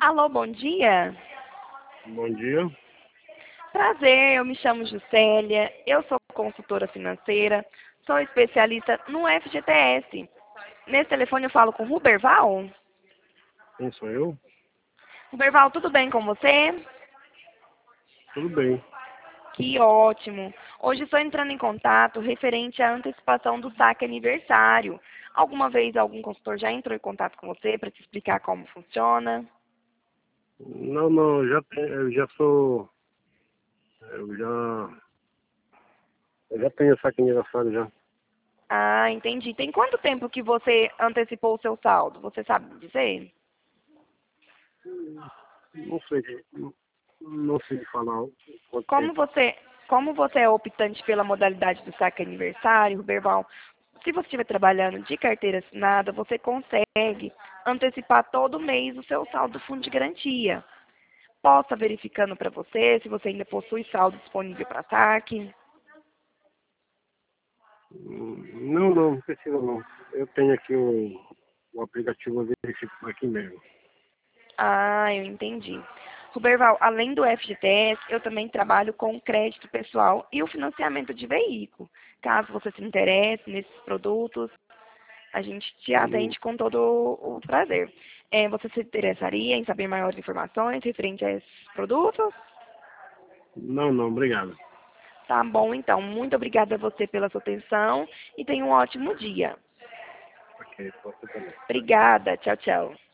Alô, bom dia. Bom dia. Prazer, eu me chamo Juscelia, eu sou consultora financeira, sou especialista no FGTS. Nesse telefone eu falo com o Ruberval. Quem sou eu? Ruberval, tudo bem com você? Tudo bem. Que ótimo. Hoje estou entrando em contato referente à antecipação do saque aniversário. Alguma vez algum consultor já entrou em contato com você para te explicar como funciona? Não, eu já sou. Eu já tenho saque aniversário já. Ah, entendi. Tem quanto tempo que você antecipou o seu saldo? Você sabe dizer? Não sei, não sei falar quanto Como tempo. você, como você é optante pela modalidade do saque aniversário, Ruberval, se você estiver trabalhando de carteira assinada, você consegue antecipar todo mês o seu saldo do fundo de garantia. Posso estar verificando para você se você ainda possui saldo disponível para saque. Não precisa não. Eu tenho aqui o aplicativo, eu verifico aqui mesmo. Ah, eu entendi. Ruberval, além do FGTS, eu também trabalho com crédito pessoal e o financiamento de veículo. Caso você se interesse nesses produtos, a gente te Hum, atende com todo o prazer. Você se interessaria em saber maiores informações referente a esses produtos? Não, obrigado. Tá bom, então. Muito obrigada a você pela sua atenção e tenha um ótimo dia. Ok, pode ser também. Obrigada. Tchau, tchau.